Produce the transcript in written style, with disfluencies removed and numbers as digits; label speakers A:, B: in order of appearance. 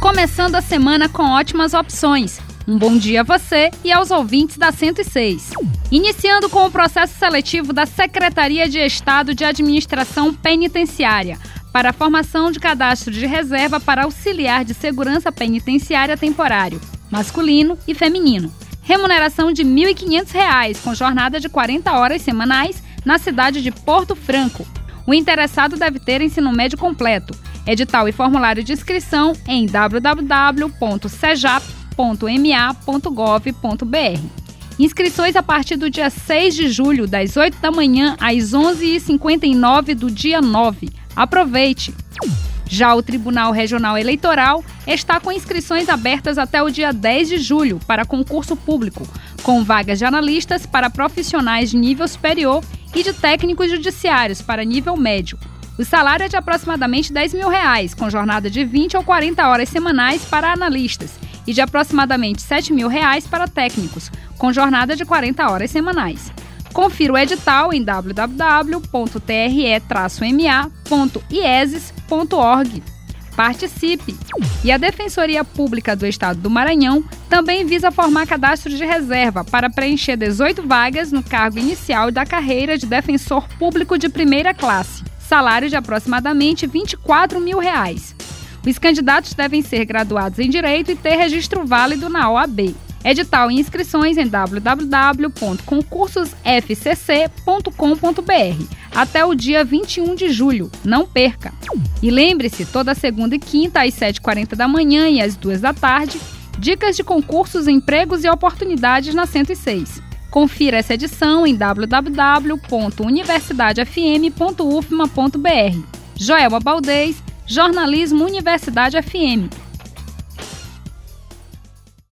A: Começando a semana com ótimas opções. Um bom dia a você e aos ouvintes da 106. Iniciando com o processo seletivo da Secretaria de Estado de Administração Penitenciária para a formação de cadastro de reserva para auxiliar de segurança penitenciária temporário, masculino e feminino. Remuneração de R$ 1.500, com jornada de 40 horas semanais na cidade de Porto Franco. O interessado deve ter ensino médio completo. Edital e formulário de inscrição em www.sejap.ma.gov.br. Inscrições a partir do dia 6 de julho, das 8 da manhã às 11h59 do dia 9. Aproveite! Já o Tribunal Regional Eleitoral está com inscrições abertas até o dia 10 de julho para concurso público, com vagas de analistas para profissionais de nível superior e de técnicos judiciários para nível médio. O salário é de aproximadamente R$ 10.000, com jornada de 20 ou 40 horas semanais para analistas e de aproximadamente R$ 7.000 para técnicos, com jornada de 40 horas semanais. Confira o edital em www.tre-ma.ieses.org. Participe! E a Defensoria Pública do Estado do Maranhão também visa formar cadastro de reserva para preencher 18 vagas no cargo inicial da carreira de defensor público de primeira classe. Salário de aproximadamente R$ 24.000. Os candidatos devem ser graduados em Direito e ter registro válido na OAB. Edital e inscrições em www.concursosfcc.com.br até o dia 21 de julho. Não perca! E lembre-se, toda segunda e quinta às 7h40 da manhã e às 2 da tarde, dicas de concursos, empregos e oportunidades na 106. Confira essa edição em www.universidadefm.ufma.br. Joelma Baldez, Jornalismo Universidade FM.